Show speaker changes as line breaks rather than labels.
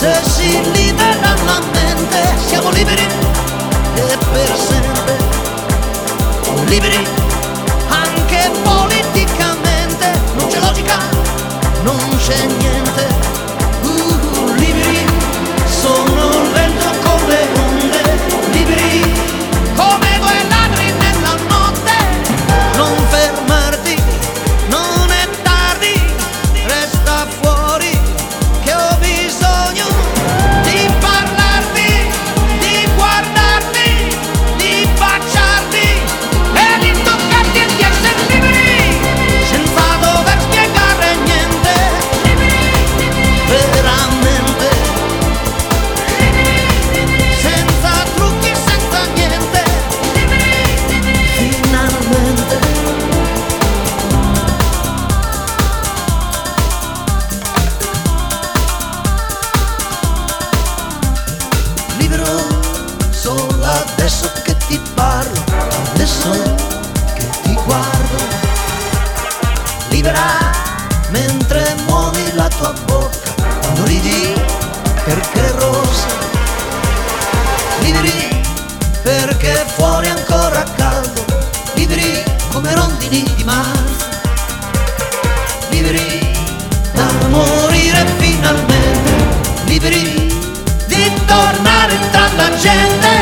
se si libera la mente, siamo liberi e per sempre, liberi anche politicamente, non c'è logica, non c'è niente. Liberi, sono lento con le onde, liberi come due ladri nella notte, non fermarti, non è tardi, resta fuori che ho bisogno di parlarti, di guardarti, di baciarti e di toccarti e di essere liberi, senza dover spiegare niente, veramente, senza trucchi, senza niente, finalmente. Libero solo adesso che ti parlo, adesso che ti guardo, libera mentre muovi la tua bocca, quando ridi perché è rossa, liberi perché fuori è ancora caldo, liberi come rondini di mare, liberi da morire finalmente, liberi di tornare tra la gente.